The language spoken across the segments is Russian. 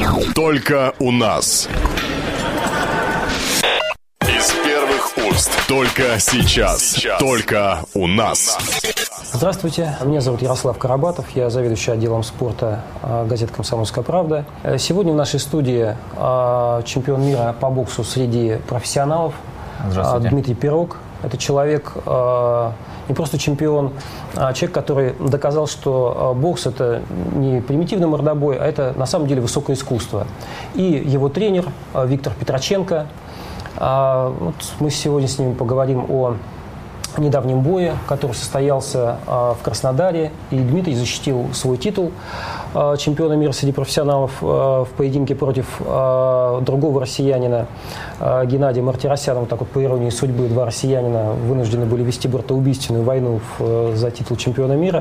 Только у нас. Из первых уст. Только сейчас. Только у нас. Здравствуйте, меня зовут Ярослав Карабатов, я заведующий отделом спорта газеты «Комсомольская правда». Сегодня в нашей студии чемпион мира по боксу среди профессионалов Дмитрий Пирог. Это человек, не просто чемпион, а человек, который доказал, что бокс – это не примитивный мордобой, а это на самом деле высокое искусство. И его тренер Виктор Петроченко. Вот мы сегодня с ним поговорим о недавнем бое, который состоялся в Краснодаре, и Дмитрий защитил свой титул чемпиона мира среди профессионалов в поединке против другого россиянина Геннадия Мартиросяна. Вот так вот, по иронии судьбы, два россиянина вынуждены были вести братоубийственную войну за титул чемпиона мира.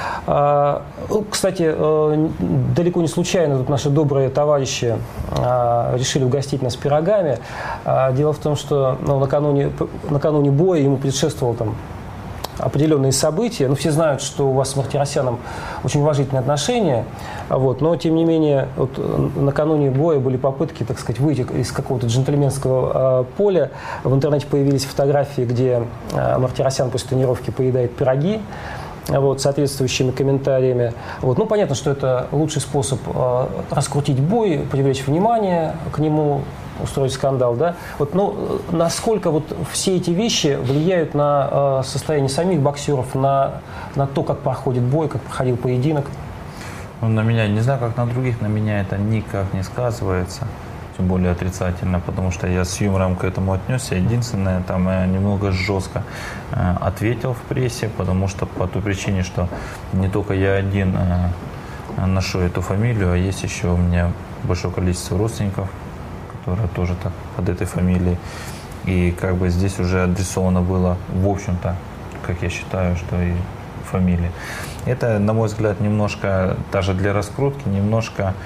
Кстати, далеко не случайно тут наши добрые товарищи решили угостить нас пирогами. Дело в том, что накануне боя ему предшествовал определенные события. Все знают, что у вас с Мартиросяном очень уважительные отношения, но, тем не менее, накануне боя были попытки, так сказать, выйти из какого-то джентльменского поля. В интернете появились фотографии, где Мартиросян после тренировки поедает пироги, с соответствующими комментариями. Понятно, что это лучший способ раскрутить бой, привлечь внимание к нему, устроить скандал, да? Насколько все эти вещи влияют на состояние самих боксеров, на то, как проходит бой, как проходил поединок? На меня, не знаю, как на других, на меня это никак не сказывается, тем более отрицательно, потому что я с юмором к этому отнесся. Единственное, я немного жестко ответил в прессе, потому что по той причине, что не только я один ношу эту фамилию, а есть еще у меня большое количество родственников, которые тоже так под этой фамилией. И здесь уже адресовано было, в общем-то, как я считаю, что и фамилия. Это, на мой взгляд, немножко, даже для раскрутки, немножко,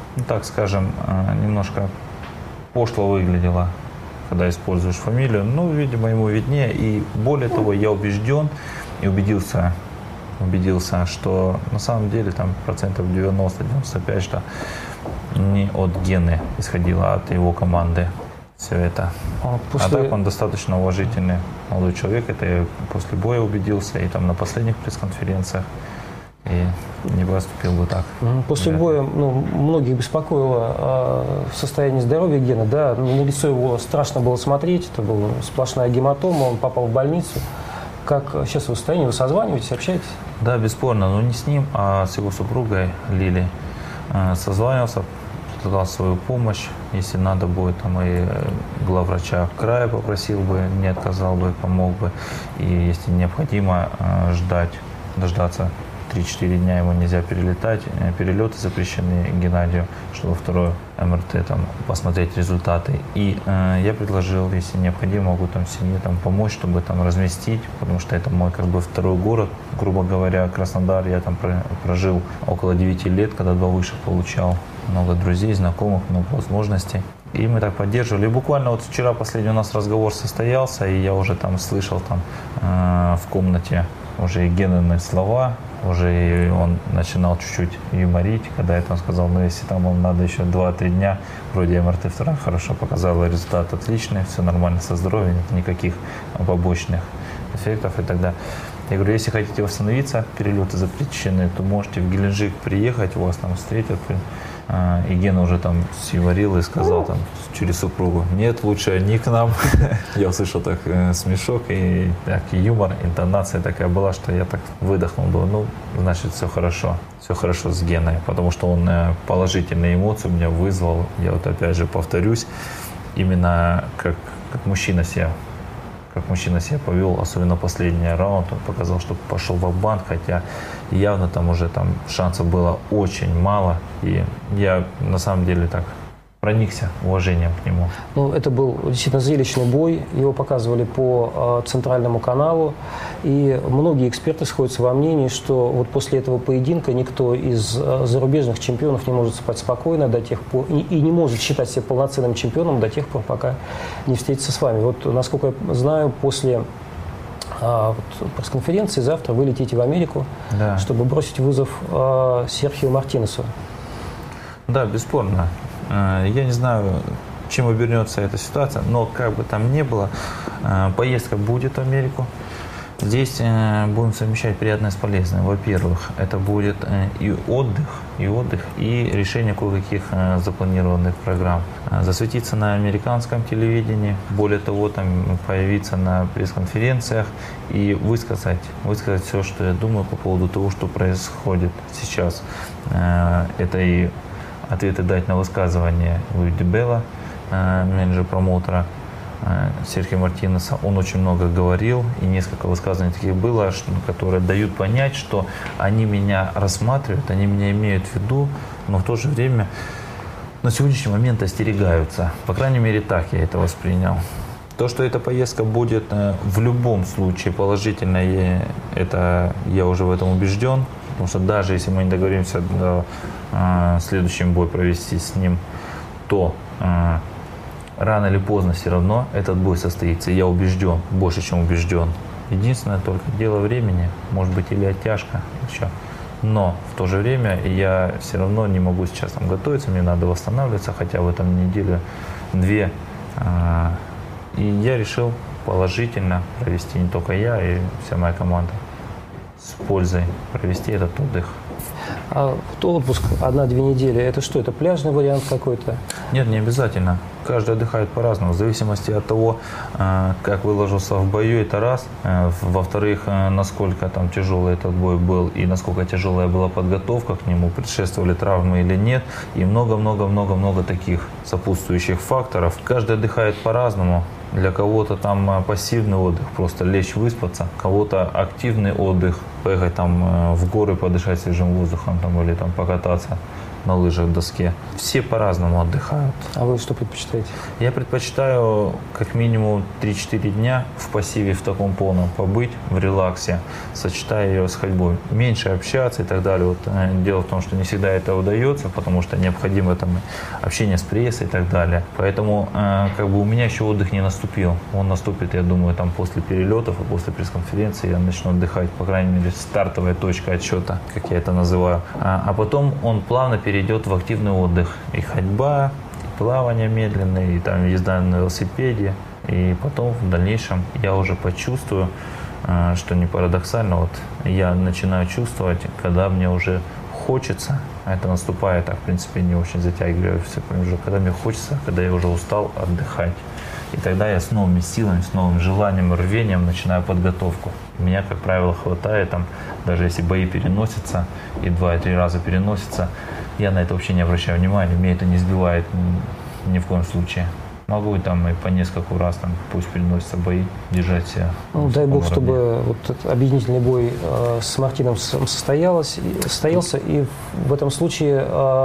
немножко пошло выглядело, когда используешь фамилию. Видимо, ему виднее. И более того, я убежден и убедился, что на самом деле 90-95%, что не от Гены исходило, а от его команды все это. А так он достаточно уважительный молодой человек. Это я после боя убедился и на последних пресс-конференциях. И не поступил бы так. После боя многих беспокоило состояние здоровья Гены. Да? На лицо его страшно было смотреть. Это была сплошная гематома, он попал в больницу. Как сейчас в состоянии? Вы созваниваетесь, общаетесь? Да, бесспорно. Но не с ним, а с его супругой Лили. Созванивался, предлагал свою помощь. Если надо будет, и главврача края попросил бы, не отказал бы, помог бы. И если необходимо дождаться 3-4 дня, ему нельзя перелетать, перелеты запрещены Геннадию, чтобы второе МРТ посмотреть результаты. И я предложил, если необходимо, могу семье помочь, чтобы разместить, потому что это мой второй город, грубо говоря, Краснодар. Я прожил около 9 лет, когда 2 высших получал, много друзей, знакомых, много возможностей. И мы так поддерживали. И буквально вчера последний у нас разговор состоялся, и я уже слышал в комнате уже и Генины слова, уже он начинал чуть-чуть юморить, когда он сказал, если вам надо еще 2-3 дня, вроде МРТ-2 хорошо показала, результат отличный, все нормально со здоровьем, нет никаких побочных эффектов. И тогда я говорю, если хотите восстановиться, перелеты запрещены, то можете в Геленджик приехать, вас встретят. И Гена уже сиварил и сказал через супругу, нет, лучше не к нам. Я услышал смешок и юмор, интонация такая была, что я выдохнул, думаю, значит, все хорошо с Геной, потому что он положительные эмоции у меня вызвал. Я опять же повторюсь, именно как мужчина себя повел, особенно последний раунд, он показал, что пошел ва-банк, хотя явно уже шансов было очень мало, и я на самом деле проникся уважением к нему. Это был действительно зрелищный бой, его показывали по центральному каналу, и многие эксперты сходятся во мнении, что после этого поединка никто из зарубежных чемпионов не может спать спокойно до тех пор, и не может считать себя полноценным чемпионом до тех пор, пока не встретится с вами. Насколько я знаю, после пресс-конференции завтра вы летите в Америку, чтобы бросить вызов Серхио Мартинесу. Да, бесспорно. Я не знаю, чем обернется эта ситуация, но как бы там ни было, поездка будет в Америку. Здесь будем совмещать приятное с полезным. Во-первых, это будет и отдых, и решение кое-каких запланированных программ. Засветиться на американском телевидении, более того, там появиться на пресс-конференциях и высказать все, что я думаю по поводу того, что происходит сейчас. Это и ответы дать на высказывание Луи Белла, менеджер промоутера Серхио Мартинеса. Он очень много говорил, и несколько высказываний таких было, которые дают понять, что они меня рассматривают, они меня имеют в виду, но в то же время на сегодняшний момент остерегаются. По крайней мере, так я это воспринял. То, что эта поездка будет в любом случае положительной, это я уже в этом убежден, потому что даже если мы не договоримся следующий бой провести с ним, то рано или поздно все равно этот бой состоится. Я убежден, больше чем убежден. Единственное только дело времени, может быть, или оттяжка еще. Но в то же время я все равно не могу сейчас там готовиться, мне надо восстанавливаться, хотя в этом неделю-две. И я решил положительно провести, не только я, и вся моя команда, с пользой провести этот отдых. А вот отпуск 1-2 недели, это что, это пляжный вариант какой-то? Нет, не обязательно. Каждый отдыхает по-разному, в зависимости от того, как выложился в бою, это раз. Во-вторых, насколько там тяжелый этот бой был и насколько тяжелая была подготовка к нему, предшествовали травмы или нет. И много-много-много-много таких сопутствующих факторов. Каждый отдыхает по-разному. Для кого-то там пассивный отдых, просто лечь выспаться, кого-то активный отдых, поехать там в горы, подышать свежим воздухом там, или там покататься на лыжах в доске. Все по-разному отдыхают. А вы что предпочитаете? Я предпочитаю как минимум 3-4 дня в пассиве в таком полном побыть, в релаксе, сочетая ее с ходьбой. Меньше общаться и так далее. Вот, дело в том, что не всегда это удается, потому что необходимо там общение с прессой и так далее. Поэтому как бы у меня еще отдых не наступил. Он наступит, я думаю, там после перелетов и после пресс-конференции я начну отдыхать, по крайней мере, стартовая точка отсчета, как я это называю. А потом он плавно перейдет в активный отдых. И ходьба, и плавание медленное, и там езда на велосипеде. И потом в дальнейшем я уже почувствую, что не парадоксально, вот я начинаю чувствовать, когда мне уже хочется, а это наступает, так в принципе не очень затягиваю все промежуток, когда мне хочется, когда я уже устал отдыхать. И тогда я с новыми силами, с новым желанием, рвением начинаю подготовку. Меня, как правило, хватает, там, даже если бои переносятся, и 2-3 раза переносятся, я на это вообще не обращаю внимания, меня это не сбивает ни в коем случае. Могу там и по нескольку раз, там, пусть переносятся бои, держать себя. Ну, дай бог, чтобы вот этот объединительный бой с Мартином состоялся, и в этом случае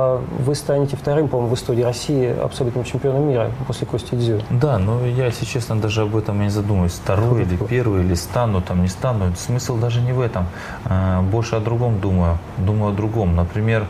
вы станете вторым, по-моему, в истории России абсолютным чемпионом мира после Кости Дзю. Да, но я, если честно, даже об этом и не задумываюсь. Второй или первый, или стану, там, не стану. Смысл даже не в этом. Больше о другом думаю. Думаю о другом. Например,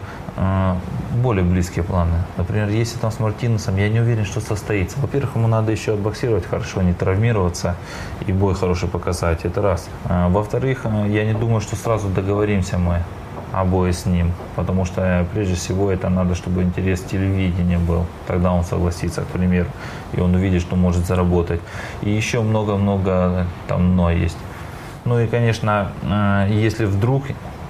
более близкие планы. Например, если там с Мартинесом, я не уверен, что состоится. Во-первых, ему надо еще отбоксировать хорошо, не травмироваться и бой хороший показать. Это раз. Во-вторых, я не думаю, что сразу договоримся мы о бое с ним. Потому что, прежде всего, это надо, чтобы интерес телевидения был. Тогда он согласится, к примеру. И он увидит, что может заработать. И еще много-много там «но» есть. Ну и, конечно, если вдруг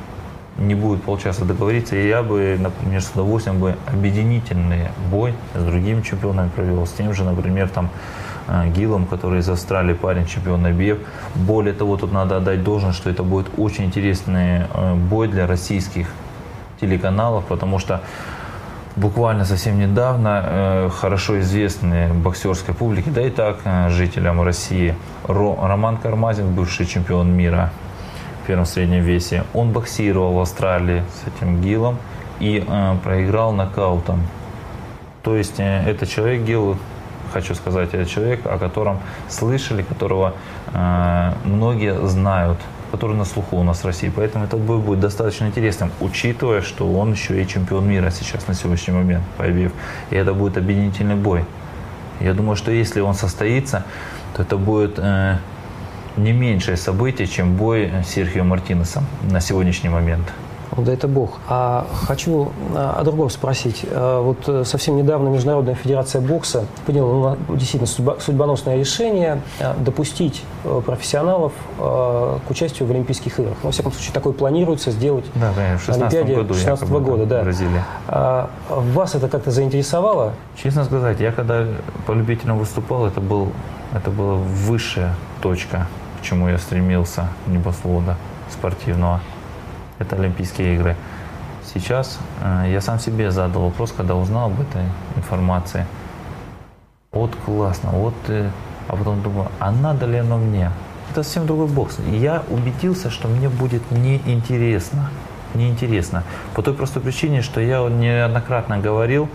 не будет получаться договориться, и я бы, например, с удовольствием бы объединительный бой с другими чемпионами провел, с тем же, например, там Гиллом, который из Австралии, парень, чемпион IBF. Более того, тут надо отдать должное, что это будет очень интересный бой для российских телеканалов, потому что буквально совсем недавно хорошо известные боксерской публике, да и так жителям России, Роман Кармазин, бывший чемпион мира в первом среднем весе, он боксировал в Австралии с этим Гиллом и проиграл нокаутом. То есть это человек, Гилл, хочу сказать, это человек, о котором слышали, которого многие знают, который на слуху у нас в России. Поэтому этот бой будет достаточно интересным, учитывая, что он еще и чемпион мира сейчас на сегодняшний момент по IBF. И это будет объединительный бой. Я думаю, что если он состоится, то это будет не меньшее событие, чем бой с Серхио Мартинесом на сегодняшний момент. Да это Бог. А хочу о другом спросить. Вот совсем недавно Международная федерация бокса приняла действительно судьбоносное решение допустить профессионалов к участию в Олимпийских играх. Во всяком случае, такое планируется сделать на Олимпиаде 2016 года. Да. Бразилия. Вас это как-то заинтересовало? Честно сказать, я когда по любителям выступал, это была высшая точка, к чему я стремился, небосвода спортивного. Это Олимпийские игры. Сейчас я сам себе задал вопрос, когда узнал об этой информации. Вот классно, а потом думаю, а надо ли оно мне? Это совсем другой бокс. Я убедился, что мне будет неинтересно. Неинтересно. По той простой причине, что я неоднократно говорил,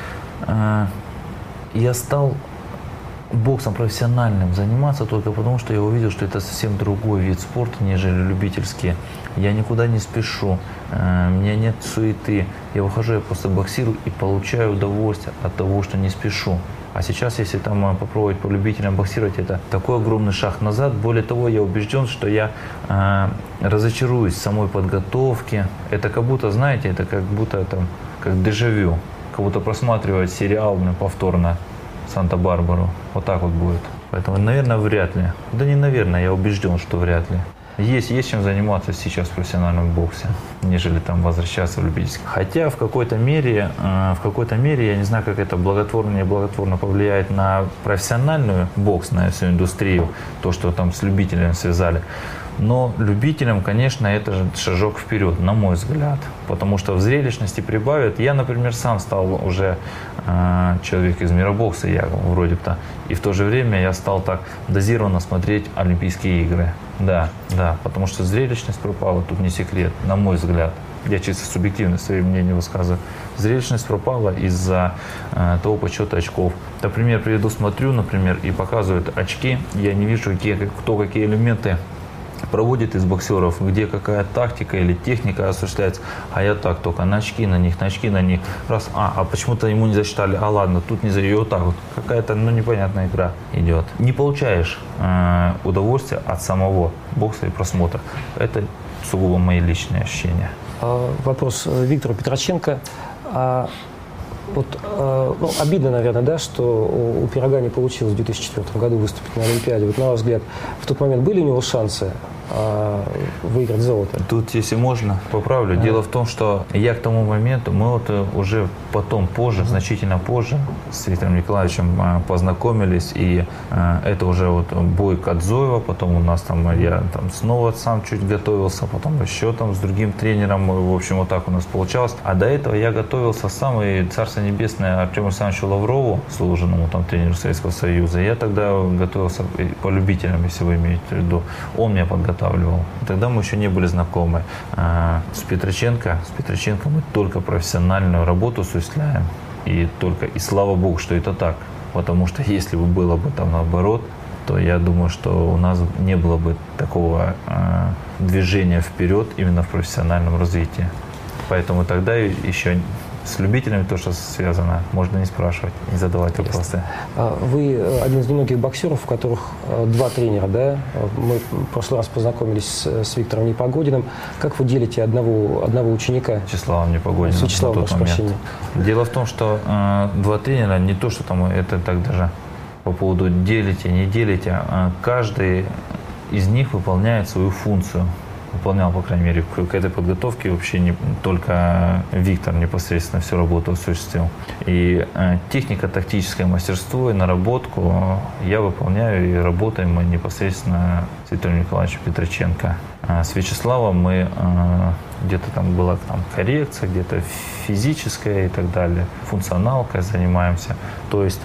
я стал боксом профессиональным заниматься только потому, что я увидел, что это совсем другой вид спорта, нежели любительские. Я никуда не спешу, у меня нет суеты. Я выхожу, я просто боксирую и получаю удовольствие от того, что не спешу. А сейчас, если там попробовать по любителям боксировать, это такой огромный шаг назад. Более того, я убежден, что я разочаруюсь в самой подготовке. Это как будто, знаете, это как будто как дежавю. Как будто просматривать сериал повторно «Санта-Барбару». Вот так вот будет. Поэтому, наверное, вряд ли. Да не наверное, я убежден, что вряд ли. Есть чем заниматься сейчас в профессиональном боксе, нежели там возвращаться в любительский. Хотя в какой-то мере, я не знаю, как это благотворно, неблаготворно повлияет на профессиональную бокс, на всю индустрию, то, что там с любителем связали. Но любителям, конечно, это же шажок вперед, на мой взгляд. Потому что в зрелищности прибавит. Я, например, сам стал уже человек из мира бокса, я вроде бы-то. И в то же время я стал так дозированно смотреть Олимпийские игры. Да, потому что зрелищность пропала, тут не секрет, на мой взгляд. Я чисто субъективно свои мнения высказываю. Зрелищность пропала из-за того подсчета очков. Например, приведу, смотрю, и показывают очки. Я не вижу, кто какие элементы проводит из боксеров, где какая тактика или техника осуществляется, а я так только на очки на них. Раз, а почему-то ему не засчитали, ладно, тут не за ее вот так вот. Какая-то, непонятная игра идет. Не получаешь удовольствия от самого бокса и просмотра. Это сугубо мои личные ощущения. Вопрос Виктору Петроченко. Обидно, наверное, да, что у Пирога не получилось в 2004 году выступить на Олимпиаде. Вот, на ваш взгляд, в тот момент были у него шансы выиграть золото? Тут, если можно, поправлю. Дело в том, что я к тому моменту, мы уже потом, значительно позже, с Виктором Николаевичем познакомились, и это уже бой Кадзоева, потом у нас я снова сам чуть готовился, потом еще с другим тренером, в общем, вот так у нас получалось. А до этого я готовился сам, и Царство Небесное Артему Александровичу Лаврову, служенному тренеру Советского Союза, я тогда готовился по любителям, если вы имеете в виду, он меня подготавливал. Тогда мы еще не были знакомы. С Петроченко мы только профессиональную работу осуществляем. И слава Богу, что это так. Потому что если бы было бы наоборот, то я думаю, что у нас не было бы такого движения вперед именно в профессиональном развитии. Поэтому тогда еще с любителями то, что связано, можно не спрашивать, не задавать вопросы. Вы один из немногих боксеров, у которых два тренера, да? Мы в прошлый раз познакомились с Виктором Непогодиным. Как вы делите одного ученика? Вячеславом Непогодиным. С Вячеславом, прошу прощения. Дело в том, что два тренера, не то, что это так даже по поводу делите, не делите, а каждый из них выполняет свою функцию. Выполнял, по крайней мере, к этой подготовке вообще не только Виктор непосредственно всю работу осуществил. И технико-тактическое мастерство и наработку я выполняю, и работаем мы непосредственно с Виктором Николаевичем Петроченко. С Вячеславом мы где-то была коррекция, где-то физическая и так далее, функционалкой занимаемся. То есть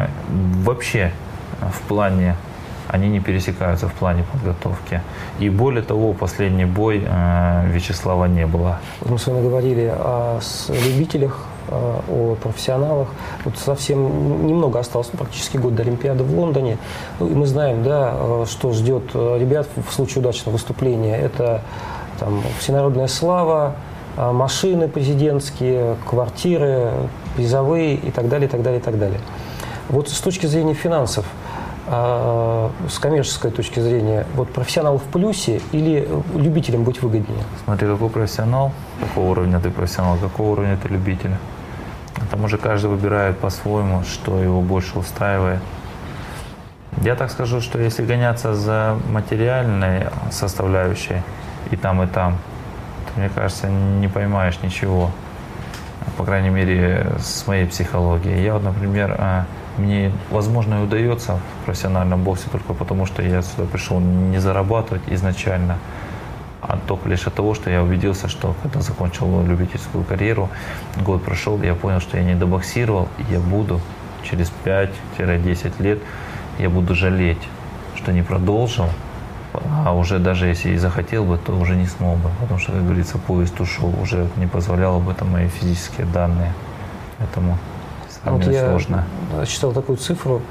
вообще в плане они не пересекаются в плане подготовки. И более того, последний бой Вячеслава не было. Мы с вами говорили о любителях, о профессионалах. Совсем немного осталось, практически год до Олимпиады в Лондоне. И мы знаем, да, что ждет ребят в случае удачного выступления. Это всенародная слава, машины президентские, квартиры, призовые и так далее, и так далее, и так далее. Вот с точки зрения финансов, с коммерческой точки зрения, вот профессионал в плюсе или любителям быть выгоднее? Смотри, какой профессионал, какого уровня ты профессионал, какого уровня ты любитель. Там уже каждый выбирает по-своему, что его больше устраивает. Я так скажу, что если гоняться за материальной составляющей и там, то, мне кажется, не поймаешь ничего. По крайней мере, с моей психологией. Я вот, например, мне, возможно, и удается в профессиональном боксе только потому, что я сюда пришел не зарабатывать изначально, а только лишь от того, что я убедился, что когда закончил любительскую карьеру, год прошел, я понял, что я не добоксировал, и я буду через 5-10 лет, я буду жалеть, что не продолжил, а уже даже если и захотел бы, то уже не смог бы, потому что, как говорится, поезд ушел, уже не позволял об этом мои физические данные, поэтому сложно. Я читал такую цифру.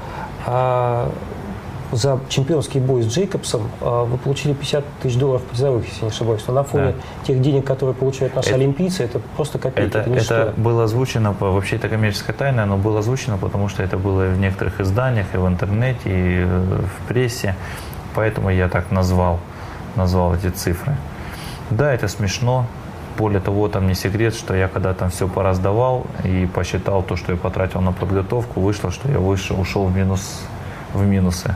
За чемпионский бой с Джейкобсом вы получили $50 тысяч призовых, если не ошибаюсь. Но на фоне тех денег, которые получают наши олимпийцы, это просто копейки. Это было озвучено, вообще это коммерческая тайна, но было озвучено, потому что это было и в некоторых изданиях, и в интернете, и в прессе. Поэтому я так назвал эти цифры. Да, это смешно. Более того, там не секрет, что я когда там все пораздавал и посчитал то, что я потратил на подготовку, вышло, что я ушел в минусы.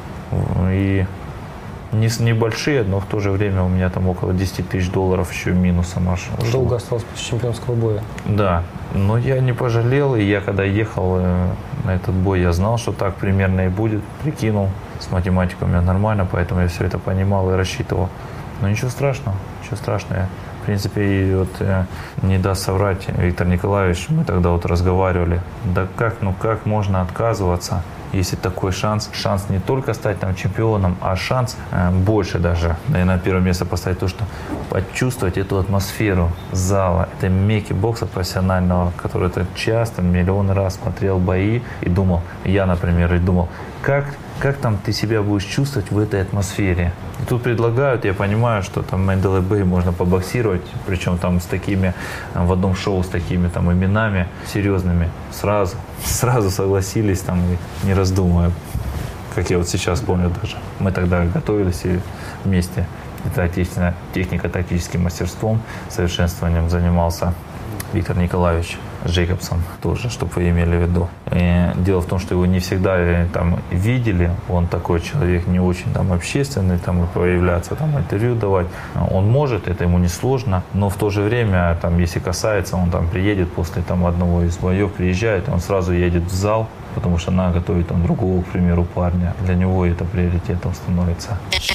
И небольшие, но в то же время у меня там около $10 тысяч еще минусом аж ушло. Долго осталось после чемпионского боя. Да, но я не пожалел, и я когда ехал на этот бой, я знал, что так примерно и будет, прикинул. С математикой у меня нормально, поэтому я все это понимал и рассчитывал. Но ничего страшного. В принципе, и вот не даст соврать Виктор Николаевич, мы тогда вот разговаривали, да как можно отказываться, если такой шанс не только стать там чемпионом, а шанс больше даже, наверное, на первое место поставить то, что почувствовать эту атмосферу зала, этой мекки бокса профессионального, который ты часто, миллион раз смотрел бои и думал, я, например, как там ты себя будешь чувствовать в этой атмосфере. И тут предлагают, я понимаю, что там Mandalay Bay можно побоксировать, причем там с такими, в одном шоу с такими там именами серьезными. Сразу согласились там, не раздумывая. Как я вот сейчас помню даже. Мы тогда готовились и вместе. Это отечественная техника, тактическим мастерством, совершенствованием занимался Виктор Николаевич Джейкобсон тоже, чтобы вы имели в виду. И дело в том, что его не всегда там видели, он такой человек не очень там общественный, там и появляться, там интервью давать. Он может, это ему не сложно, но в то же время, там, если касается, он там приедет после там одного из боев, приезжает, он сразу едет в зал, потому что надо готовить там другого, к примеру, парня. Для него это приоритетом становится.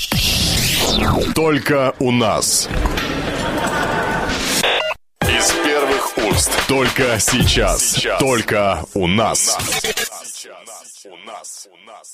Только у нас. Только сейчас. Только у нас.